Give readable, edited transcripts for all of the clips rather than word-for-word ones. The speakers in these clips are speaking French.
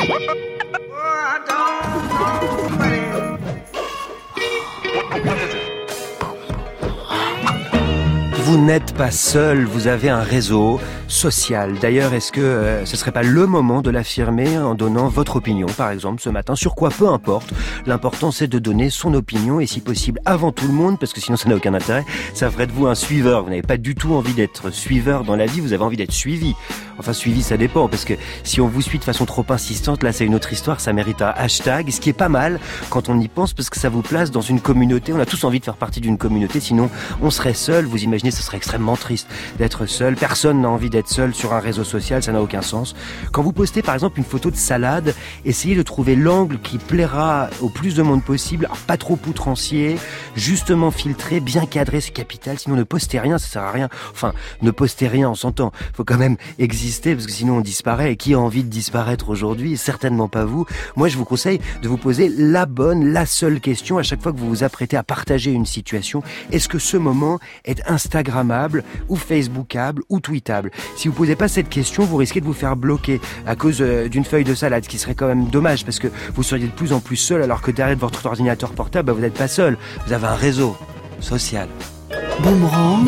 Vous n'êtes pas seul, vous avez un réseau social. D'ailleurs, est-ce que ce serait pas le moment de l'affirmer en donnant votre opinion, par exemple, ce matin, sur quoi, peu importe. L'important, c'est de donner son opinion et si possible avant tout le monde, parce que sinon ça n'a aucun intérêt. Ça ferait de vous un suiveur. Vous n'avez pas du tout envie d'être suiveur dans la vie, vous avez envie d'être suivi. Enfin, suivi, ça dépend, parce que si on vous suit de façon trop insistante, là, c'est une autre histoire, ça mérite un hashtag, ce qui est pas mal quand on y pense, parce que ça vous place dans une communauté. On a tous envie de faire partie d'une communauté, sinon on serait seul. Vous imaginez, ce serait extrêmement triste d'être seul. Personne n'a envie d'être seul sur un réseau social, ça n'a aucun sens. Quand vous postez par exemple une photo de salade, essayez de trouver l'angle qui plaira au plus de monde possible. Alors, pas trop outrancier, justement filtré, bien cadré, c'est capital. Sinon ne postez rien, ça sert à rien. Enfin, ne postez rien, on s'entend. Faut quand même exister parce que sinon on disparaît. Et qui a envie de disparaître aujourd'hui? Certainement pas vous. Moi, je vous conseille de vous poser la seule question à chaque fois que vous vous apprêtez à partager une situation. Est-ce que ce moment est instagrammable ou facebookable ou tweetable? Si vous posez pas cette question, vous risquez de vous faire bloquer à cause d'une feuille de salade, ce qui serait quand même dommage parce que vous seriez de plus en plus seul alors que derrière votre ordinateur portable, vous n'êtes pas seul. Vous avez un réseau social. Boomerang,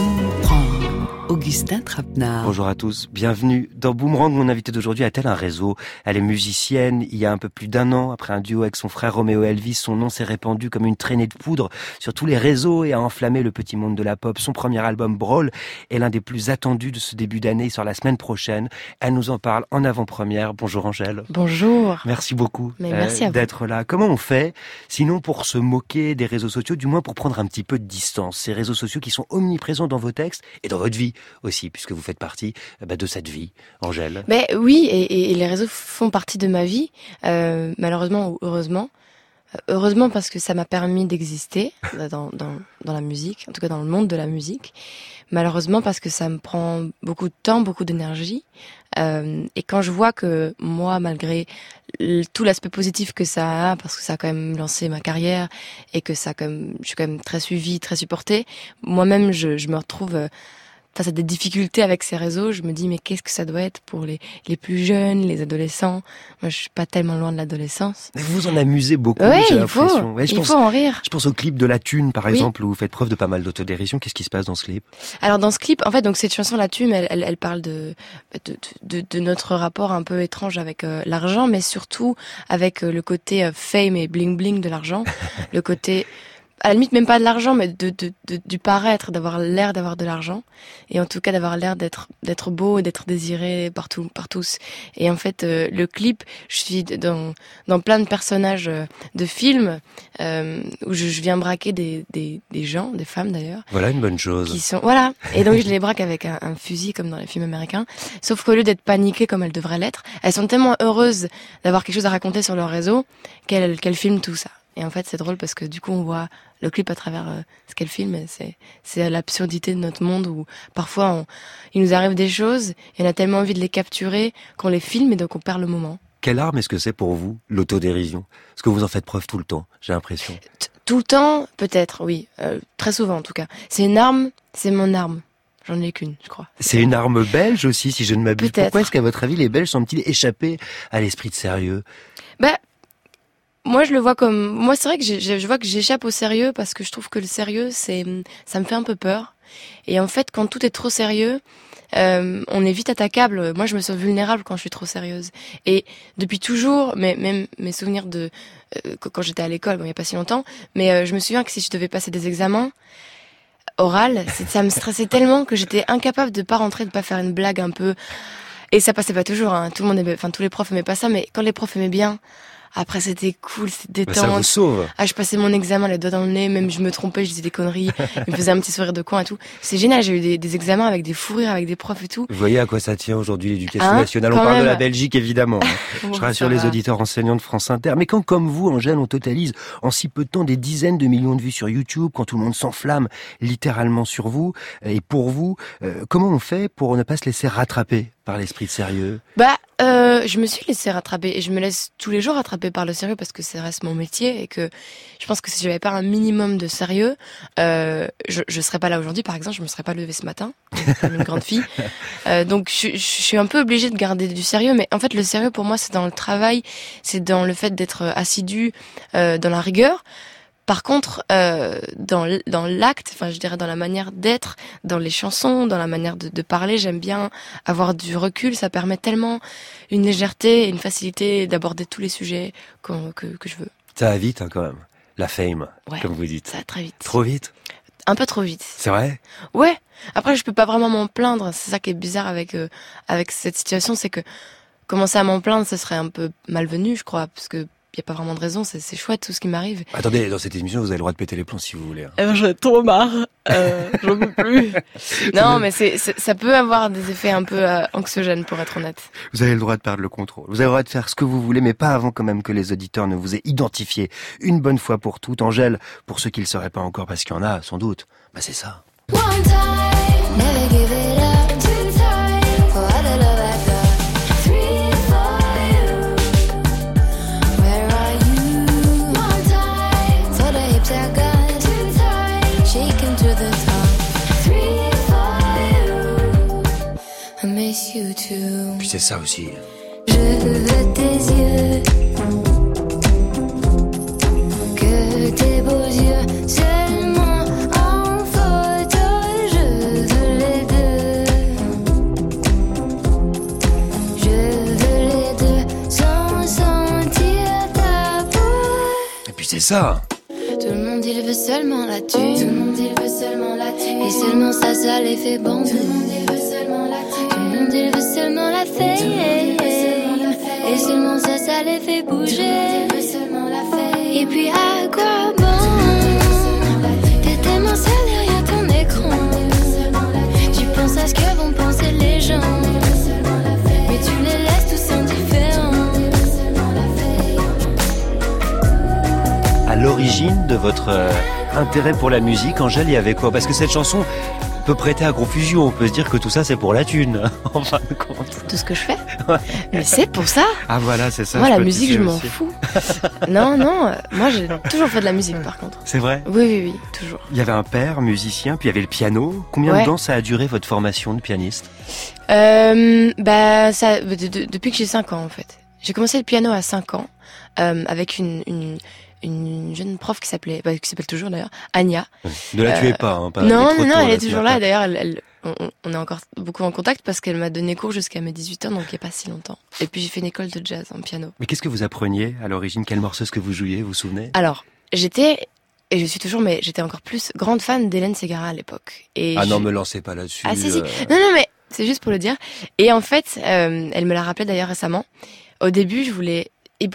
Augustin Trapenard. Bonjour à tous, bienvenue dans Boomerang. Mon invitée d'aujourd'hui a-t-elle un réseau? Elle est musicienne. Il y a un peu plus d'un an, après un duo avec son frère Roméo Elvis, son nom s'est répandu comme une traînée de poudre sur tous les réseaux et a enflammé le petit monde de la pop. Son premier album, Brawl, est l'un des plus attendus de ce début d'année. Il sort la semaine prochaine. Elle nous en parle en avant-première. Bonjour Angèle. Bonjour. Merci beaucoup merci d'être là. Comment on fait, sinon pour se moquer des réseaux sociaux, du moins pour prendre un petit peu de distance? Ces réseaux sociaux qui sont omniprésents dans vos textes et dans votre vie aussi, puisque vous faites partie de cette vie, Angèle. Oui, et les réseaux font partie de ma vie, malheureusement ou heureusement. Heureusement parce que ça m'a permis d'exister dans la musique, en tout cas dans le monde de la musique. Malheureusement parce que ça me prend beaucoup de temps, beaucoup d'énergie. Et quand je vois que moi, malgré tout l'aspect positif que ça a, parce que ça a quand même lancé ma carrière et que je suis quand même très suivie, très supportée, moi-même je me retrouve face à des difficultés avec ces réseaux. Je me dis mais qu'est-ce que ça doit être pour les plus jeunes, les adolescents? Moi je suis pas tellement loin de l'adolescence. Mais vous en amusez beaucoup, j'ai l'impression. Il faut en rire. Je pense au clip de La Thune par exemple, où vous faites preuve de pas mal d'autodérision. Qu'est-ce qui se passe dans ce clip? Alors dans ce clip, en fait, donc cette chanson La Thune, elle parle de notre rapport un peu étrange avec l'argent, mais surtout avec le côté fame et bling bling de l'argent, le côté à la limite même pas de l'argent, mais du paraître, d'avoir l'air d'avoir de l'argent, et en tout cas d'avoir l'air d'être beau et d'être désiré par tous. Et en fait, le clip, je suis dans plein de personnages de films où je viens braquer des gens, des femmes d'ailleurs. Voilà une bonne chose. Voilà. Et donc je les braque avec un fusil comme dans les films américains. Sauf qu'au lieu d'être paniquées comme elles devraient l'être, elles sont tellement heureuses d'avoir quelque chose à raconter sur leur réseau qu'elles filment tout ça. Et en fait, c'est drôle parce que du coup, on voit le clip à travers ce qu'elle filme. Et c'est l'absurdité de notre monde où parfois, il nous arrive des choses et on a tellement envie de les capturer qu'on les filme et donc on perd le moment. Quelle arme est-ce que c'est pour vous, l'autodérision? Est-ce que vous en faites preuve tout le temps, j'ai l'impression? Tout le temps, peut-être, oui. Très souvent, en tout cas. C'est une arme, c'est mon arme. J'en ai qu'une, je crois. C'est une arme belge aussi, si je ne m'abuse. Peut-être. Pourquoi est-ce qu'à votre avis, les Belges sont-ils échappés à l'esprit de sérieux? Moi, je le vois comme... Moi, c'est vrai que je vois que j'échappe au sérieux parce que je trouve que le sérieux, ça me fait un peu peur. Et en fait, quand tout est trop sérieux, on est vite attaquable. Moi, je me sens vulnérable quand je suis trop sérieuse. Et depuis toujours, même mes souvenirs de quand j'étais à l'école, il y a pas si longtemps, mais je me souviens que si je devais passer des examens oraux, ça me stressait tellement que j'étais incapable de pas rentrer, de pas faire une blague un peu. Et ça passait pas toujours. Hein. Tous les profs aimaient pas ça, mais quand les profs aimaient bien. Après, c'était cool, c'était détente. Ça vous sauve. Je passais mon examen, les doigts dans le nez, même je me trompais, je disais des conneries, je me faisais un petit sourire de con et tout. C'est génial, j'ai eu des examens avec des fous rires, avec des profs et tout. Vous voyez à quoi ça tient aujourd'hui l'éducation nationale. On parle de la Belgique, évidemment. Je rassure les auditeurs enseignants de France Inter. Mais quand, comme vous, Angèle, on totalise en si peu de temps des dizaines de millions de vues sur YouTube, quand tout le monde s'enflamme littéralement sur vous et pour vous, comment on fait pour ne pas se laisser rattraper par l'esprit de sérieux? Je me suis laissée rattraper et je me laisse tous les jours rattraper par le sérieux parce que ça reste mon métier et que je pense que si j'avais pas un minimum de sérieux, je serais pas là aujourd'hui. Par exemple, je me serais pas levée ce matin comme une grande fille. Donc je suis un peu obligée de garder du sérieux, mais en fait le sérieux pour moi c'est dans le travail, c'est dans le fait d'être assidu, dans la rigueur. Par contre, dans l'acte, enfin je dirais dans la manière d'être, dans les chansons, dans la manière de parler, j'aime bien avoir du recul. Ça permet tellement une légèreté et une facilité d'aborder tous les sujets que je veux. Ça va vite quand même, la fame, Ouais, comme vous dites. ça va très vite. Trop vite? Un peu trop vite. C'est vrai? Ouais. Après, je peux pas vraiment m'en plaindre. C'est ça qui est bizarre avec cette situation, c'est que commencer à m'en plaindre, ce serait un peu malvenu, je crois, parce que y a pas vraiment de raison, c'est chouette tout ce qui m'arrive. Attendez, dans cette émission, vous avez le droit de péter les plombs si vous voulez. J'en ai trop marre, j'en peux plus. Non, mais ça peut avoir des effets un peu anxiogènes, pour être honnête. Vous avez le droit de perdre le contrôle. Vous avez le droit de faire ce que vous voulez, mais pas avant quand même que les auditeurs ne vous aient identifié une bonne fois pour toutes. Angèle, pour ceux qui le sauraient pas encore, parce qu'il y en a, sans doute, c'est ça. One time, never give it up. Two times, for all the love I got. Three for you. Where are you? One time, for the hips I got. Two times, shaking to the top. Three for you. I miss you too. Puis c'est ça aussi. Je veux tes yeux, que tes beaux yeux seulement en photo. Je veux les deux, je veux les deux sans sentir ta peau. Et puis c'est ça. Tout le monde il veut seulement la thune, tout le monde il veut seulement la thune, et seulement ça les fait bon. Tout le monde il veut seulement la thune, tout le monde il veut seulement la fame. Et seulement ça les fait bouger. Et puis à quoi bon? T'es tellement seul derrière ton écran. Tu penses à ce que vont penser les gens, mais tu les laisses tous indifférents. À l'origine de votre intérêt pour la musique, Angèle, il y avait quoi? Parce que cette chanson peut prêter à confusion. On peut se dire que tout ça, c'est pour la thune, en fin de compte. Tout ce que je fais. Mais c'est pour ça. Ah voilà, c'est ça. Moi, la musique, je m'en fous. Non, moi, j'ai toujours fait de la musique, par contre. C'est vrai? Oui, toujours. Il y avait un père musicien, puis il y avait le piano. Combien de temps ça a duré votre formation de pianiste? Depuis que j'ai 5 ans, en fait. J'ai commencé le piano à 5 ans, avec une jeune prof qui s'appelle toujours d'ailleurs, Anya. Ne la tuez pas, hein, pas non, elle est toujours là. D'ailleurs, on est encore beaucoup en contact parce qu'elle m'a donné cours jusqu'à mes 18 ans, donc il n'y a pas si longtemps. Et puis j'ai fait une école de jazz en piano. Mais qu'est-ce que vous appreniez à l'origine? Quel morceau est-ce que vous jouiez, vous vous souvenez? Alors, j'étais, et je suis toujours, mais j'étais encore plus grande fan d'Hélène Ségara à l'époque. Non, me lancez pas là-dessus. Ah si. Non, mais c'est juste pour le dire. Et en fait, elle me l'a rappelé d'ailleurs récemment. Au début, je voulais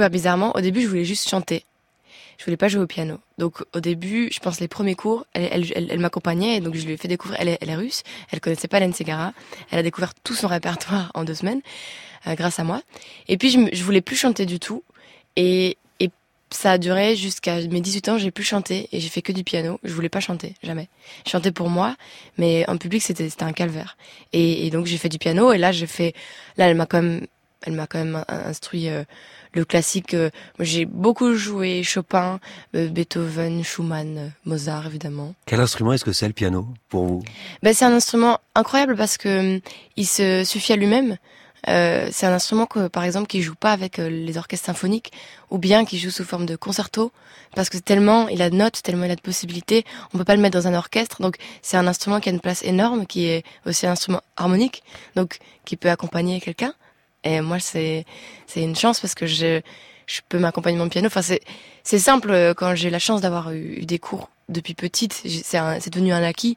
juste chanter. Je voulais pas jouer au piano. Donc au début, je pense les premiers cours, elle m'accompagnait et donc je lui ai fait découvrir. Elle est russe, elle connaissait pas Hélène Ségara. Elle a découvert tout son répertoire en 2 semaines grâce à moi. Et puis je voulais plus chanter du tout et ça a duré jusqu'à mes 18 ans. J'ai plus chanté et j'ai fait que du piano. Je voulais pas chanter, jamais. Je chantais pour moi, mais en public c'était un calvaire. Et donc j'ai fait du piano et là elle m'a quand même instruit. Le classique, j'ai beaucoup joué Chopin, Beethoven, Schumann, Mozart évidemment. Quel instrument est-ce que c'est le piano pour vous? C'est un instrument incroyable parce que il se suffit à lui-même. C'est un instrument que, par exemple, qui joue pas avec les orchestres symphoniques ou bien qui joue sous forme de concerto parce que tellement il a de notes, tellement il a de possibilités, on peut pas le mettre dans un orchestre. Donc c'est un instrument qui a une place énorme, qui est aussi un instrument harmonique, donc qui peut accompagner quelqu'un. Et moi, c'est une chance parce que je peux m'accompagner mon piano. Enfin, c'est simple. Quand j'ai la chance d'avoir eu des cours depuis petite, c'est devenu un acquis.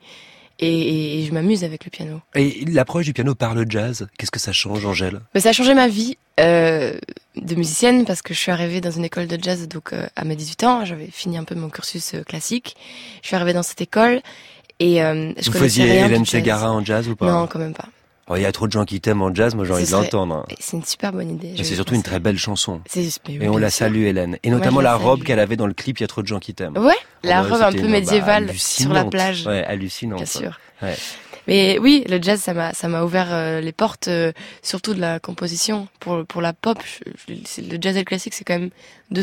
Et je m'amuse avec le piano. Et l'approche du piano par le jazz, qu'est-ce que ça change, Angèle? Ça a changé ma vie de musicienne parce que je suis arrivée dans une école de jazz donc à mes 18 ans. J'avais fini un peu mon cursus classique. Je suis arrivée dans cette école et je Vous faisiez Hélène Ségara en jazz ou pas? Non, quand même pas. Il y a trop de gens qui t'aiment en jazz, moi j'ai envie de l'entendre. C'est une super bonne idée. Mais c'est surtout une très belle chanson. Et on la salue, Hélène. Et notamment la robe qu'elle avait dans le clip, il y a trop de gens qui t'aiment. Ouais, la robe un peu médiévale sur la plage. Ouais, hallucinante. Bien sûr. Ouais. Mais oui, le jazz, ça m'a ouvert les portes, surtout de la composition. Pour la pop, le jazz et le classique, c'est quand même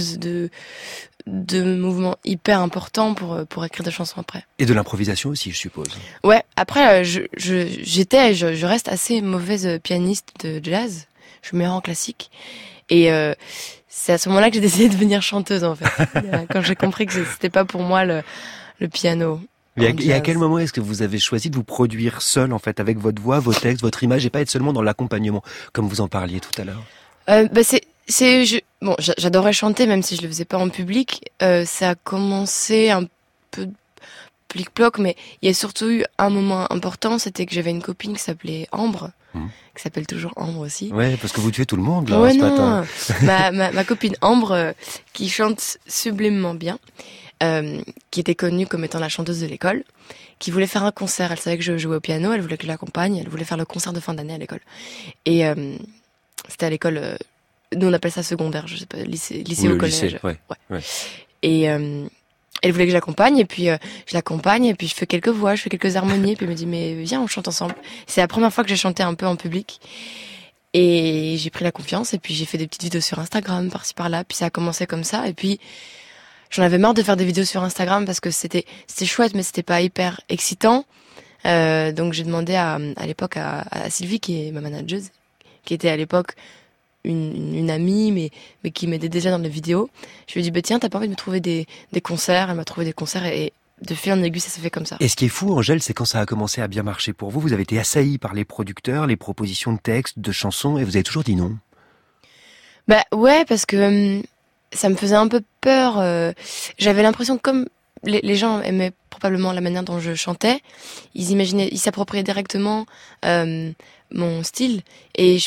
deux mouvements hyper importants pour écrire des chansons après. Et de l'improvisation aussi, je suppose. Ouais, après, je reste assez mauvaise pianiste de jazz. Je me mets en classique. Et c'est à ce moment-là que j'ai décidé de devenir chanteuse, en fait. Quand j'ai compris que c'était pas pour moi le piano. Et à quel moment est-ce que vous avez choisi de vous produire seul, en fait, avec votre voix, vos textes, votre image, et pas être seulement dans l'accompagnement, comme vous en parliez tout à l'heure? J'adorais chanter, même si je le faisais pas en public. Ça a commencé un peu plic-ploc, mais il y a surtout eu un moment important, c'était que j'avais une copine qui s'appelait Ambre, qui s'appelle toujours Ambre aussi. Ouais, parce que vous tuez tout le monde, là, ouais, ce non. matin. ma copine Ambre, qui chante sublimement bien, qui était connue comme étant la chanteuse de l'école, qui voulait faire un concert. Elle savait que je jouais au piano, elle voulait que je l'accompagne, elle voulait faire le concert de fin d'année à l'école. Et c'était à l'école, nous on appelle ça secondaire, je sais pas, lycée ou collège. Lycée, ouais. Et elle voulait que je l'accompagne, et puis je l'accompagne, et puis je fais quelques voix, je fais quelques harmonies, et puis elle me dit mais viens, on chante ensemble. C'est la première fois que j'ai chanté un peu en public. Et j'ai pris la confiance, et puis j'ai fait des petites vidéos sur Instagram, par-ci par-là, puis ça a commencé comme ça, et puis j'en avais marre de faire des vidéos sur Instagram parce que c'était chouette, mais c'était pas hyper excitant. Donc j'ai demandé à l'époque à Sylvie, qui est ma manageuse, qui était à l'époque une amie, mais qui m'aidait déjà dans les vidéos. Je lui ai dit, tiens, t'as pas envie de me trouver des concerts? Elle m'a trouvé des concerts, et de fil en aiguille, ça s'est fait comme ça. Et ce qui est fou, Angèle, c'est quand ça a commencé à bien marcher pour vous, vous avez été assaillie par les producteurs, les propositions de textes, de chansons, et vous avez toujours dit non. Bah ouais, parce que ça me faisait un peu peur. J'avais l'impression que comme les gens aimaient probablement la manière dont je chantais, ils s'appropriaient directement mon style, et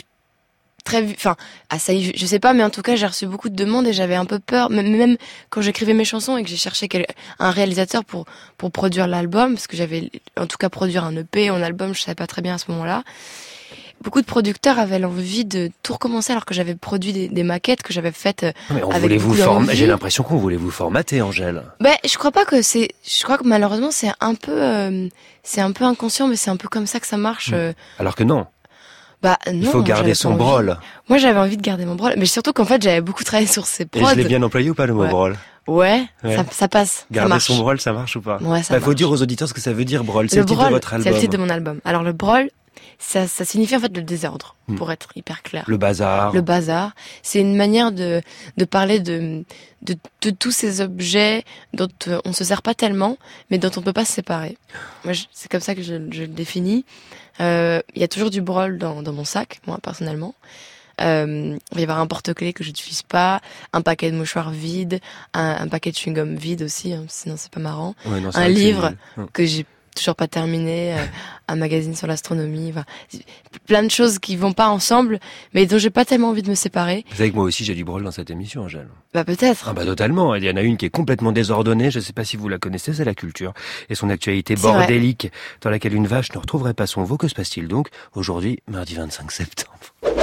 je sais pas, mais en tout cas, j'ai reçu beaucoup de demandes et j'avais un peu peur, même quand j'écrivais mes chansons et que j'ai cherché un réalisateur pour produire l'album, parce que j'avais, en tout cas, produire un EP, un album, je savais pas très bien à ce moment-là. Beaucoup de producteurs avaient l'envie de tout recommencer, alors que j'avais produit des maquettes que j'avais faites avec beaucoup d'envie. J'ai l'impression qu'on voulait vous formater, Angèle. Je crois que malheureusement c'est un peu inconscient, mais c'est un peu comme ça que ça marche. Alors que non. Non, il faut garder son brol. Moi, j'avais envie de garder mon brol, mais surtout qu'en fait, j'avais beaucoup travaillé sur ces prods. Et je l'ai bien employé ou pas, le mot brol? Ouais. Ça passe. Garder son brol, ça marche ou pas? Ouais, ça marche. Faut dire aux auditeurs ce que ça veut dire, brol. C'est le titre de votre album. C'est le titre de mon album. Alors, le brol, ça signifie en fait le désordre, pour être hyper clair. Le bazar. Le bazar. C'est une manière de parler de tous ces objets dont on se sert pas tellement, mais dont on peut pas se séparer. Moi, c'est comme ça que je le définis. Il y a toujours du brol dans mon sac, moi, personnellement. Il va y avoir un porte-clés que je n'utilise pas, un paquet de mouchoirs vide, un paquet de chewing-gum vide aussi, sinon c'est pas marrant. Ouais, non, un livre que j'ai toujours pas terminé, un magazine sur l'astronomie, plein de choses qui vont pas ensemble, mais dont j'ai pas tellement envie de me séparer. Vous savez que moi aussi j'ai du brol dans cette émission, Angèle. Peut-être. Ah totalement. Il y en a une qui est complètement désordonnée. Je sais pas si vous la connaissez, c'est La Culture. Et son actualité bordélique, dans laquelle une vache ne retrouverait pas son veau. Que se passe-t-il donc aujourd'hui, mardi 25 septembre?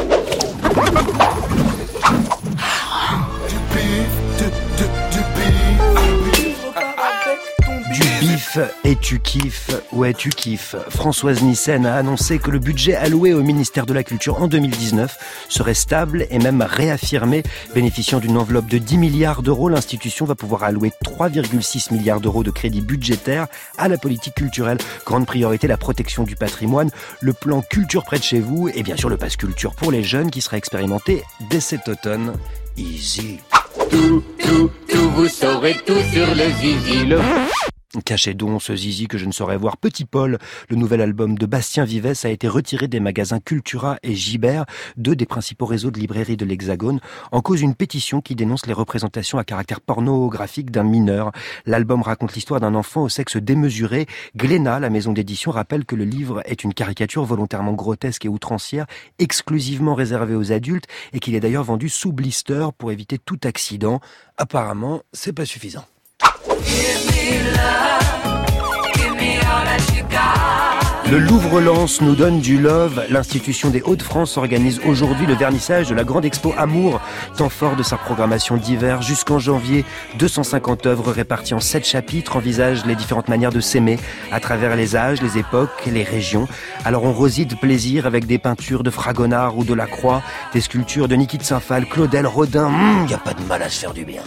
Du bif et tu kiffes, ouais tu kiffes. Françoise Nyssen a annoncé que le budget alloué au ministère de la Culture en 2019 serait stable et même réaffirmé. Bénéficiant d'une enveloppe de 10 milliards d'euros, l'institution va pouvoir allouer 3,6 milliards d'euros de crédits budgétaires à la politique culturelle. Grande priorité, la protection du patrimoine, le plan culture près de chez vous et bien sûr le pass culture pour les jeunes qui sera expérimenté dès cet automne. Easy. Tout, vous saurez tout sur le zizi. Cachez donc ce zizi que je ne saurais voir. Petit Paul, le nouvel album de Bastien Vivès, a été retiré des magasins Cultura et Gibert, deux des principaux réseaux de librairies de l'Hexagone, en cause d'une pétition qui dénonce les représentations à caractère pornographique d'un mineur. L'album raconte l'histoire d'un enfant au sexe démesuré. Glénat, la maison d'édition, rappelle que le livre est une caricature volontairement grotesque et outrancière, exclusivement réservée aux adultes, et qu'il est d'ailleurs vendu sous blister pour éviter tout accident. Apparemment, c'est pas suffisant. Give me love, give me all that you got. Le Louvre-Lens nous donne du love. L'Institution des Hauts-de-France organise aujourd'hui le vernissage de la grande expo Amour, temps fort de sa programmation d'hiver. Jusqu'en janvier, 250 œuvres réparties en 7 chapitres envisagent les différentes manières de s'aimer à travers les âges, les époques, les régions. Alors on rosite de plaisir avec des peintures de Fragonard ou de Lacroix, des sculptures de Niki de Saint-Phal, Claudel, Rodin. Y a pas de mal à se faire du bien.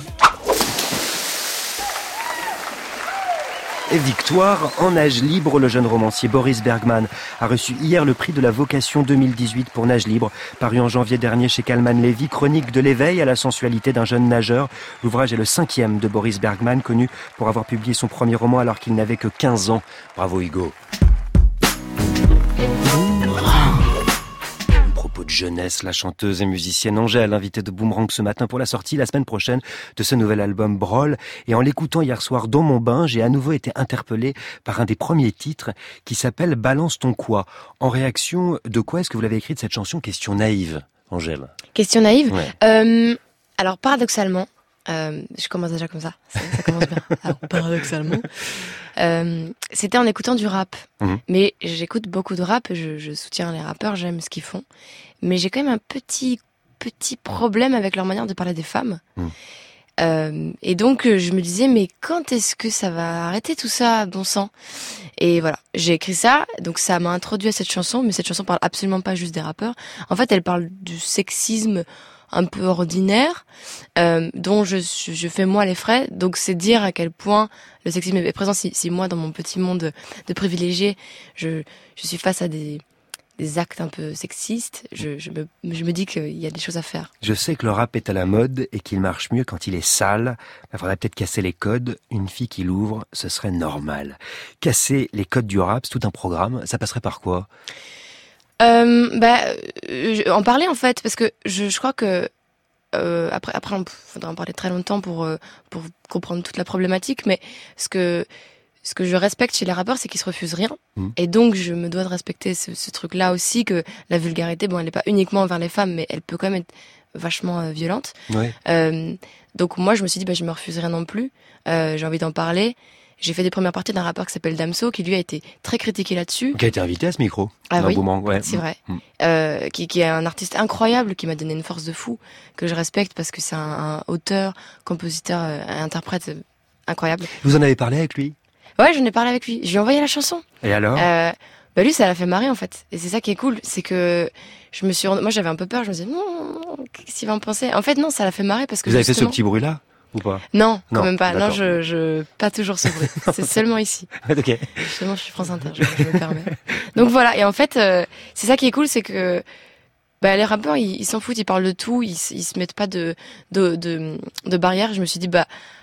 Et victoire en nage libre, le jeune romancier Boris Bergman a reçu hier le prix de la vocation 2018 pour Nage libre, paru en janvier dernier chez Calman Levy, chronique de l'éveil à la sensualité d'un jeune nageur. L'ouvrage est le 5e de Boris Bergman, connu pour avoir publié son premier roman alors qu'il n'avait que 15 ans. Bravo Hugo. De jeunesse, la chanteuse et musicienne Angèle, invitée de Boomerang ce matin pour la sortie la semaine prochaine de ce nouvel album Brol. Et en l'écoutant hier soir dans mon bain, j'ai à nouveau été interpellé par un des premiers titres qui s'appelle Balance ton quoi. En réaction de quoi est-ce que vous l'avez écrite cette chanson? Question naïve, Angèle. Question naïve. Ouais. Alors paradoxalement, je commence déjà comme ça commence bien. Alors, paradoxalement, c'était en écoutant du rap. Mais j'écoute beaucoup de rap, je soutiens les rappeurs, j'aime ce qu'ils font. Mais j'ai quand même un petit problème avec leur manière de parler des femmes. Et donc je me disais, mais quand est-ce que ça va arrêter tout ça, bon sang? Et voilà, j'ai écrit ça, donc ça m'a introduit à cette chanson, mais cette chanson parle absolument pas juste des rappeurs. En fait, elle parle du sexisme un peu ordinaire, dont je fais moi les frais. Donc c'est dire à quel point le sexisme est présent. Si moi, dans mon petit monde de privilégiés, je suis face à des actes un peu sexistes, je me dis qu'il y a des choses à faire. Je sais que le rap est à la mode et qu'il marche mieux quand il est sale. Il faudrait peut-être casser les codes. Une fille qui l'ouvre, ce serait normal. Casser les codes du rap, c'est tout un programme. Ça passerait par quoi? En parler en fait, parce que je crois que après il faudra en parler très longtemps pour comprendre toute la problématique, mais ce que je respecte chez les rappeurs, c'est qu'ils se refusent rien, et donc je me dois de respecter ce truc-là aussi, que la vulgarité, bon, elle n'est pas uniquement envers les femmes, mais elle peut quand même être vachement violente. Ouais. Donc moi je me suis dit, je me refuse rien non plus, j'ai envie d'en parler. J'ai fait des premières parties d'un rappeur qui s'appelle Damso, qui lui a été très critiqué là-dessus. Qui a été invité à ce micro. Ah oui, ouais. C'est vrai. Qui est un artiste incroyable, qui m'a donné une force de fou, que je respecte parce que c'est un auteur, compositeur, interprète incroyable. Vous en avez parlé avec lui? Ouais, j'en ai parlé avec lui. Je lui ai envoyé la chanson. Et alors? Lui, ça l'a fait marrer en fait. Et c'est ça qui est cool, c'est que moi j'avais un peu peur, je me disais, qu'est-ce qu'il va en penser? En fait, non, ça l'a fait marrer parce que vous avez fait ce petit bruit-là? Ou pas? Non, quand même pas. D'accord. Non, je pas toujours ce bruit. C'est seulement ici. Ok. Justement, je suis France Inter, je me permets. Donc voilà. Et en fait, c'est ça qui est cool, c'est que les rappeurs, ils s'en foutent, ils parlent de tout, ils se mettent pas de barrières. Je me suis dit,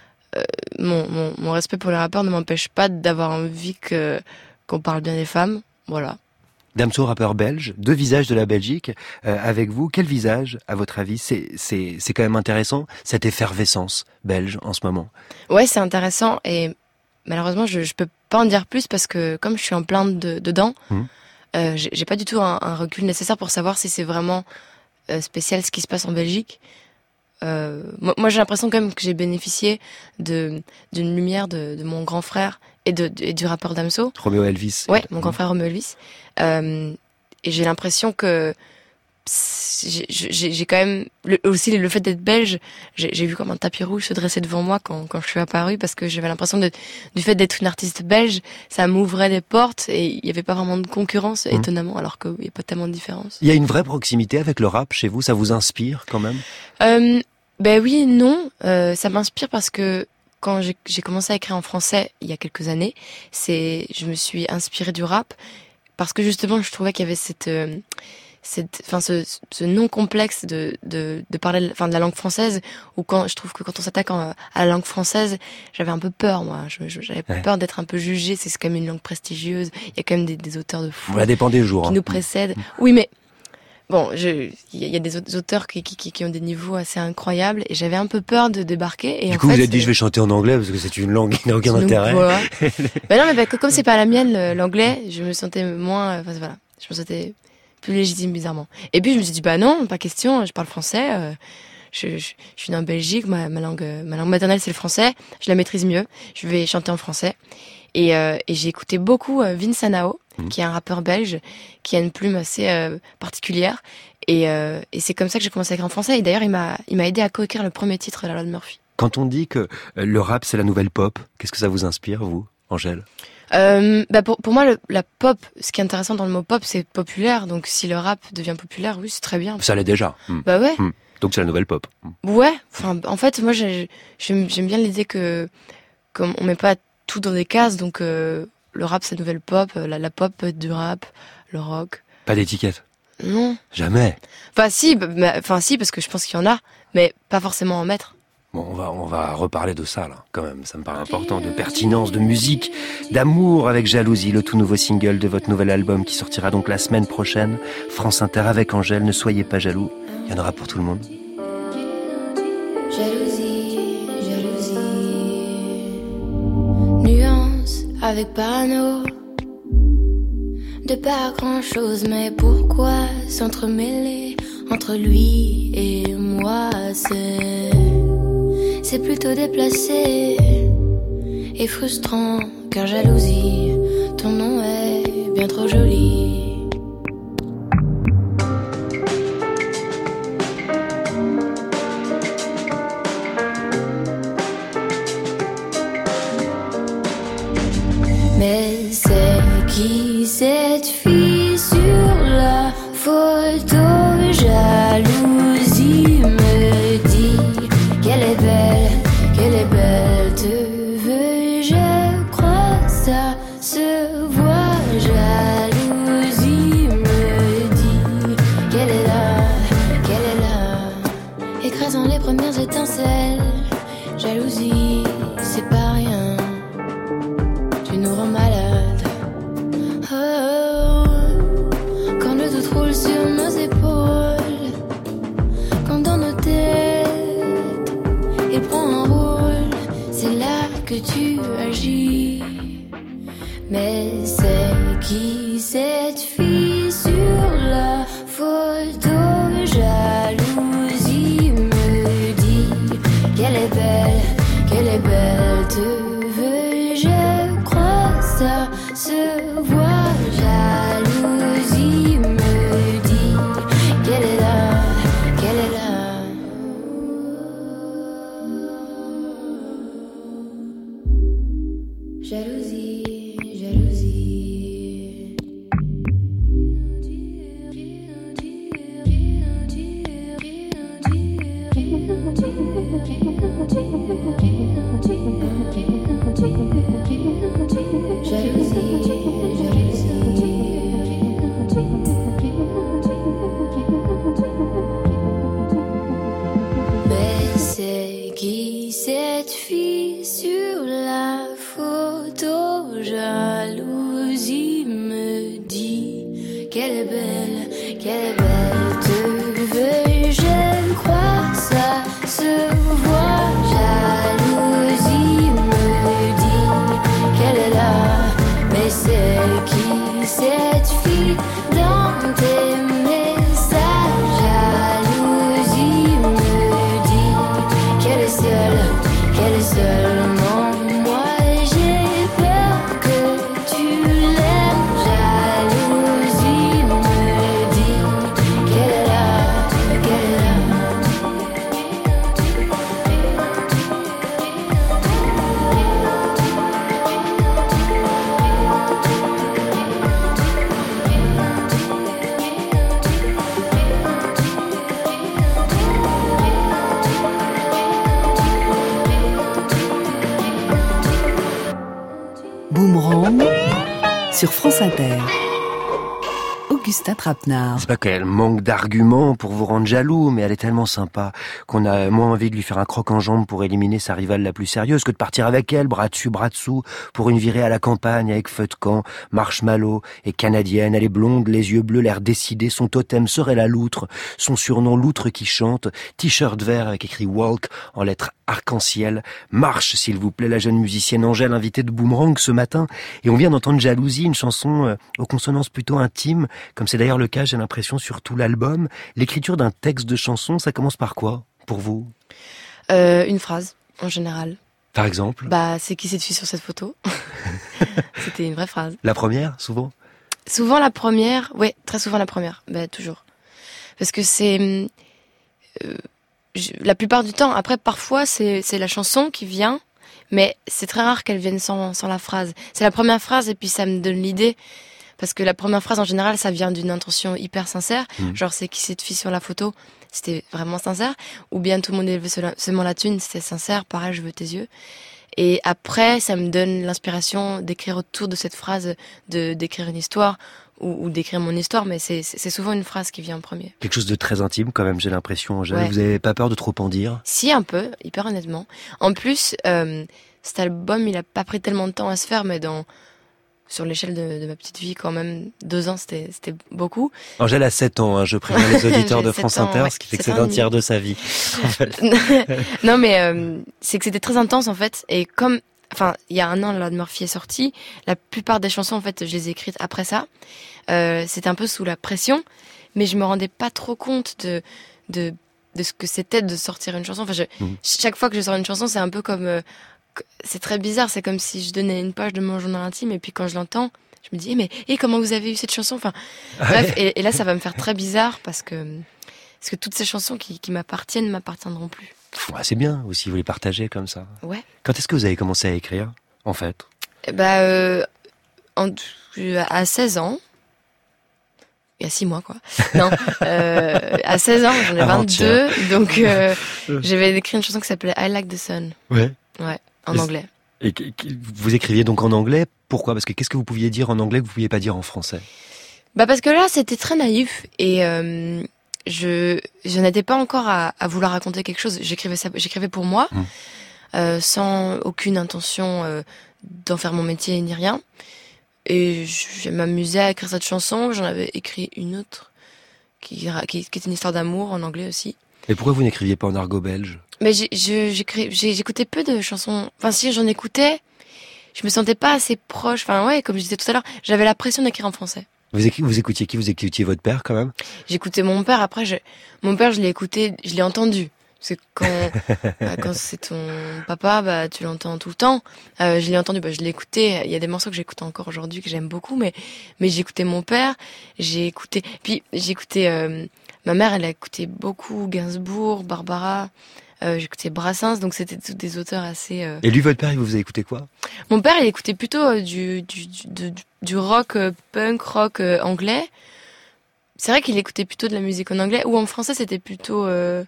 mon respect pour les rappeurs ne m'empêche pas d'avoir envie qu'on parle bien des femmes. Voilà. Damso, rappeur belge, 2 visages de la Belgique, avec vous. Quel visage, à votre avis? C'est quand même intéressant, cette effervescence belge en ce moment. Ouais, c'est intéressant, et malheureusement, je peux pas en dire plus parce que comme je suis en plein dedans, j'ai pas du tout un recul nécessaire pour savoir si c'est vraiment spécial ce qui se passe en Belgique. Moi j'ai l'impression quand même que j'ai bénéficié d'une lumière de mon grand frère et du rappeur Damso. Roméo Elvis. Ouais, mon grand frère Roméo Elvis. Et j'ai l'impression que j'ai quand même aussi le fait d'être belge, j'ai vu comme un tapis rouge se dresser devant moi quand je suis apparue, parce que j'avais l'impression du fait d'être une artiste belge, ça m'ouvrait des portes et il y avait pas vraiment de concurrence, étonnamment, alors qu'il y a pas tellement de différence. Il y a une vraie proximité avec le rap chez vous, ça vous inspire quand même? Oui et non, ça m'inspire parce que quand j'ai commencé à écrire en français il y a quelques années, je me suis inspirée du rap parce que justement je trouvais qu'il y avait ce non complexe de parler de la langue française, ou je trouve que quand on s'attaque à la langue française, j'avais un peu peur, moi. J'avais peur d'être un peu jugée. C'est quand même une langue prestigieuse. Il y a quand même des auteurs de fou. Ça dépend des jours. Qui nous précèdent. Oui, mais bon, il y a des auteurs qui ont des niveaux assez incroyables, et j'avais un peu peur de débarquer. Et du coup, vous avez dit, je vais chanter en anglais parce que c'est une langue qui n'a aucun intérêt. Voilà. Non, mais comme c'est pas la mienne, l'anglais, je me sentais moins, voilà. Je me sentais plus légitime, bizarrement. Et puis je me suis dit, non, pas question, je parle français, je suis née en Belgique, ma langue maternelle c'est le français, je la maîtrise mieux, je vais chanter en français. Et j'ai écouté beaucoup Vince Anao, qui est un rappeur belge, qui a une plume assez particulière. Et c'est comme ça que j'ai commencé à écrire en français. Et d'ailleurs, il m'a aidé à coécrire le premier titre de la loi de Murphy. Quand on dit que le rap c'est la nouvelle pop, qu'est-ce que ça vous inspire, vous, Angèle? Pour moi, la pop, ce qui est intéressant dans le mot pop, c'est populaire. Donc si le rap devient populaire, oui, c'est très bien. Ça l'est déjà. Bah ouais. Donc c'est la nouvelle pop. Ouais. Enfin, en fait, moi, j'aime bien l'idée que comme on met pas tout dans des cases. Donc le rap, c'est la nouvelle pop. La pop peut être du rap, le rock. Pas d'étiquette. Non. Jamais. Enfin si, parce que je pense qu'il y en a, mais pas forcément en mettre. Bon, on va reparler de ça, là, quand même. Ça me paraît important, de pertinence, de musique, d'amour avec Jalousie, le tout nouveau single de votre nouvel album qui sortira donc la semaine prochaine. France Inter avec Angèle, ne soyez pas jaloux. Il y en aura pour tout le monde. Jalousie, jalousie. Nuance avec parano. De pas grand chose, mais pourquoi s'entremêler entre lui et moi? C'est plutôt déplacé et frustrant, car jalousie, ton nom est bien trop joli. Mais c'est qui cette fille sur la photo? Jalousie me dit qu'elle est belle, te veux, je crois, ça se voit. Jalousie me dit qu'elle est là, écrasant les premières étincelles. Jalousie, c'est pas rien, tu nous rends malade. Oh, quand le doute roule sur nos épaules, quand dans nos têtes il prend un rôle, c'est là que tu agis. Mais c'est qui cette fille sur la photo? Jalousie me dit qu'elle est belle, te veux, je crois, ça se voit. Jalousie me dit qu'elle est là. Jalousie, jalousie. Mais c'est qui cette fille sur la photo? Jalousie me dit qu'elle est belle, te veux, je crois, ça se voit. Jalousie me dit qu'elle est là, mais c'est qui cette fille dans tes messages? Jalousie me dit qu'elle est seulement moi. J'ai peur que tu l'aimes. Jalousie me dit qu'elle est là. Boomerang sur France Inter. Augustin Trapenard. C'est pas qu'elle manque d'arguments pour vous rendre jaloux, mais elle est tellement sympa qu'on a moins envie de lui faire un croc en jambe pour éliminer sa rivale la plus sérieuse que de partir avec elle, bras dessus, bras dessous, pour une virée à la campagne avec feu de camp, marshmallow et canadienne. Elle est blonde, les yeux bleus, l'air décidé. Son totem serait la loutre, son surnom loutre qui chante, t-shirt vert avec écrit walk en lettres arc-en-ciel. Marche, s'il vous plaît, la jeune musicienne Angèle, invitée de Boomerang ce matin. Et on vient d'entendre Jalousie, une chanson aux consonances plutôt intimes, comme c'est d'ailleurs le cas, j'ai l'impression, sur tout l'album. L'écriture d'un texte de chanson, ça commence par quoi, pour vous? Une phrase, en général. Par exemple? C'est qui cette fille sur cette photo? C'était une vraie phrase. La première, souvent? Souvent la première, ouais, très souvent la première, toujours. Parce que c'est la plupart du temps. Après, parfois c'est la chanson qui vient, mais c'est très rare qu'elle vienne sans la phrase. C'est la première phrase et puis ça me donne l'idée. Parce que la première phrase en général, ça vient d'une intention hyper sincère. Genre c'est qui cette fille sur la photo, c'était vraiment sincère. Ou bien tout le monde veut seulement la thune, c'était sincère. Pareil, je veux tes yeux. Et après, ça me donne l'inspiration d'écrire autour de cette phrase, d'écrire une histoire ou d'écrire mon histoire, mais c'est souvent une phrase qui vient en premier. Quelque chose de très intime quand même, j'ai l'impression, Angèle. Ouais. Vous avez pas peur de trop en dire? Si, un peu, hyper honnêtement. En plus, cet album, il a pas pris tellement de temps à se faire, mais sur l'échelle de ma petite vie, quand même, 2 ans, c'était beaucoup. Angèle a 7 ans, je préviens les auditeurs de France Inter, ce qui fait que c'est un tiers de sa vie. En fait. Non, mais c'est que c'était très intense, en fait. Et il y a 1 an, Lord Murphy est sorti. La plupart des chansons, en fait, je les ai écrites après ça. C'était un peu sous la pression, mais je me rendais pas trop compte de ce que c'était de sortir une chanson. Enfin, chaque fois que je sors une chanson, c'est un peu comme... c'est très bizarre, c'est comme si je donnais une page de mon journal intime et puis quand je l'entends, je me dis mais comment vous avez eu cette chanson, enfin bref, et là ça va me faire très bizarre parce que toutes ces chansons qui m'appartiendront plus. Ouais, c'est bien aussi, vous les partagez comme ça. Ouais. Quand est-ce que vous avez commencé à écrire en fait? À 16 ans. Il y a 6 mois, quoi. Non, à 16 ans, j'en ai 22, donc j'avais écrit une chanson qui s'appelait I Like the Sun. Ouais. Ouais, en anglais. Et vous écriviez donc en anglais, pourquoi? Parce que qu'est-ce que vous pouviez dire en anglais que vous pouviez pas dire en français? Parce que là, c'était très naïf et je n'étais pas encore à vouloir raconter quelque chose. J'écrivais pour moi, sans aucune intention d'en faire mon métier ni rien. Et je m'amusais à écrire cette chanson. J'en avais écrit une autre qui était une histoire d'amour en anglais aussi. Et pourquoi vous n'écriviez pas en argot belge? Mais j'écoutais peu de chansons. Enfin, si j'en écoutais, je me sentais pas assez proche. Enfin, ouais, comme je disais tout à l'heure, j'avais la pression d'écrire en français. Vous écoutiez qui? Vous écoutiez votre père quand même? J'écoutais mon père. Après, mon père, je l'ai écouté, je l'ai entendu. C'est quand c'est ton papa, tu l'entends tout le temps. Je l'ai entendu, je l'ai écouté. Il y a des morceaux que j'écoute encore aujourd'hui que j'aime beaucoup, mais j'écoutais mon père. Puis j'écoutais. Ma mère, elle a écouté beaucoup Gainsbourg, Barbara. J'écoutais Brassens, donc c'était tous des auteurs assez. Et lui, votre père, il vous a écouté quoi? Mon père, il écoutait plutôt du rock, punk rock anglais. C'est vrai qu'il écoutait plutôt de la musique en anglais, ou en français, c'était plutôt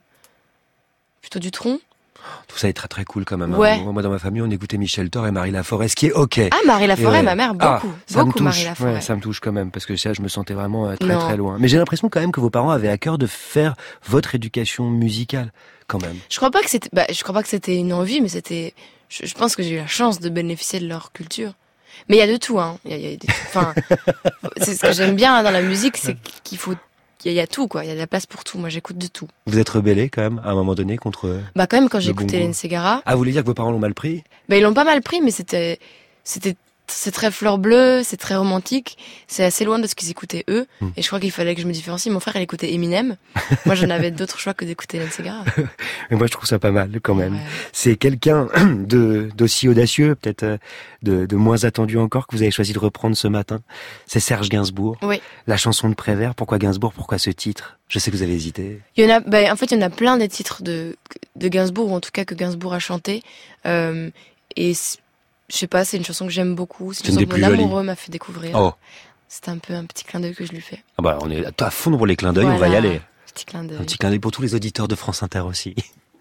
du Tron. Tout ça est très très cool quand même. Ouais. Moi, dans ma famille, on écoutait Michel Thor et Marie Laforêt, ce qui est ok. Ah, Marie Laforêt, ma mère, beaucoup Marie Laforêt. Ouais, ça me touche quand même, parce que ça, je me sentais vraiment très très loin. Mais j'ai l'impression quand même que vos parents avaient à cœur de faire votre éducation musicale, quand même. Je crois pas que c'était une envie, mais c'était. Je pense que j'ai eu la chance de bénéficier de leur culture. Mais il y a de tout, hein. C'est ce que j'aime bien dans la musique, c'est qu'il faut. Il y a tout, quoi. Il y a de la place pour tout. Moi, j'écoute de tout. Vous êtes rebellé, quand même, à un moment donné, contre... quand même, quand j'écoutais Hélène Ségara... Ah, vous voulez dire que vos parents l'ont mal pris? Ils l'ont pas mal pris, mais c'est très fleur bleue, c'est très romantique. C'est assez loin de ce qu'ils écoutaient, eux. Et je crois qu'il fallait que je me différencie. Mon frère, il écoutait Eminem. Moi, j'en avais d'autres choix que d'écouter Hélène Ségara. Mais moi, je trouve ça pas mal, quand même. Ouais. C'est quelqu'un d'aussi audacieux, peut-être de moins attendu encore, que vous avez choisi de reprendre ce matin. C'est Serge Gainsbourg. Oui. La chanson de Prévert. Pourquoi Gainsbourg? Pourquoi ce titre? Je sais que vous avez hésité. Il y en a, en fait, il y en a plein des titres de Gainsbourg, ou en tout cas que Gainsbourg a chanté. Et je sais pas, c'est une chanson que j'aime beaucoup. C'est une chanson que mon amoureux m'a fait découvrir. Oh. C'est un peu un petit clin d'œil que je lui fais. On est à fond pour les clins d'œil, on va y aller. Petit clin d'œil. Un petit clin d'œil pour tous les auditeurs de France Inter aussi.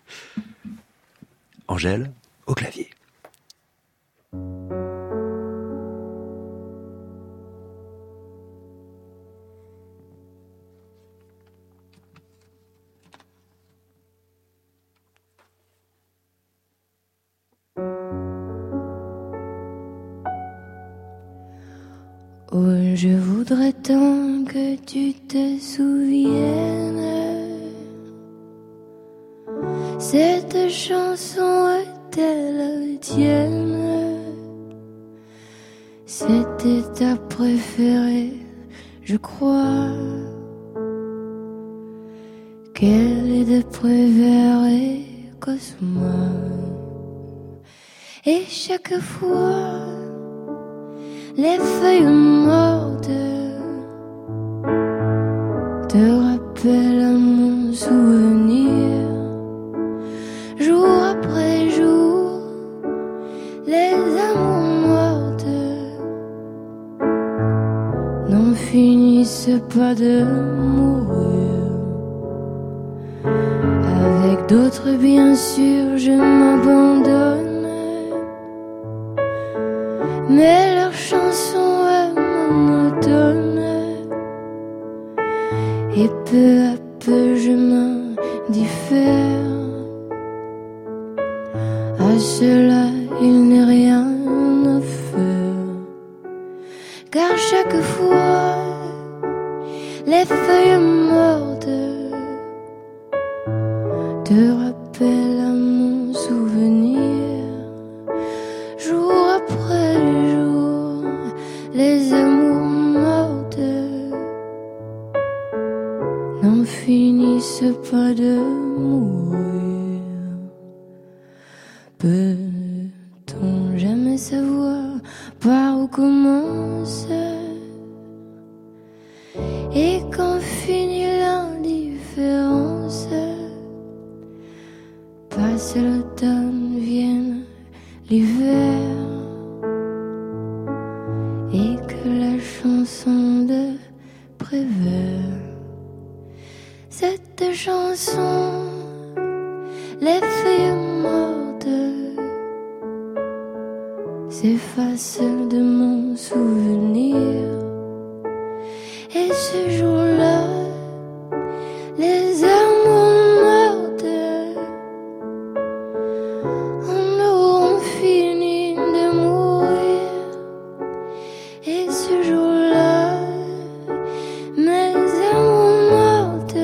Angèle, au clavier. Oh, je voudrais tant que tu te souviennes. Cette chanson est-elle tienne? C'était ta préférée, je crois. Qu'elle est de Prévert et Cosma. Et chaque fois les feuilles mortes rappelle à mon souvenir, jour après jour, les amours mortes n'en finissent pas de mourir. Avec d'autres, bien sûr, je m'abandonne, mais leur chanson est monotone. Et peu à peu je m'indiffère. À cela il n'est rien à faire, car chaque fois les feuilles mortes te rappellent à mon souvenir. Jour après jour, les amours mortes n'en finissent pas de mourir. Peut-on jamais savoir par où commence et quand finit l'indifférence? Passe l'automne, vienne l'hiver, et que la chanson de Prévert, cette chanson, les feuilles mortes s'effacent de mon souvenir. Et ce jour-là, les amours mortes en auront fini de mourir. Et ce jour-là, mes amours mortes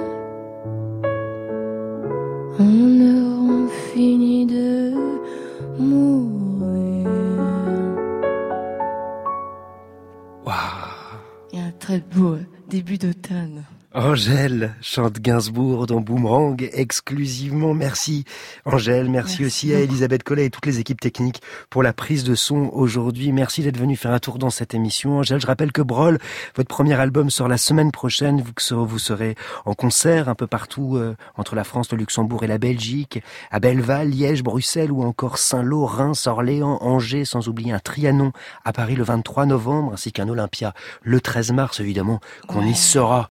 en auront fini de mourir. Waouh! Il y a un très beau début d'automne. Angèle chante Gainsbourg dans Boomerang exclusivement. Merci Angèle, merci aussi à Elisabeth Collet et toutes les équipes techniques pour la prise de son aujourd'hui. Merci d'être venue faire un tour dans cette émission. Angèle, je rappelle que Brol, votre premier album sort la semaine prochaine. Vous serez en concert un peu partout entre la France, le Luxembourg et la Belgique, à Belleval, Liège, Bruxelles ou encore Saint-Lô, Reims, Orléans, Angers, sans oublier un Trianon à Paris le 23 novembre ainsi qu'un Olympia le 13 mars évidemment qu'on y sera.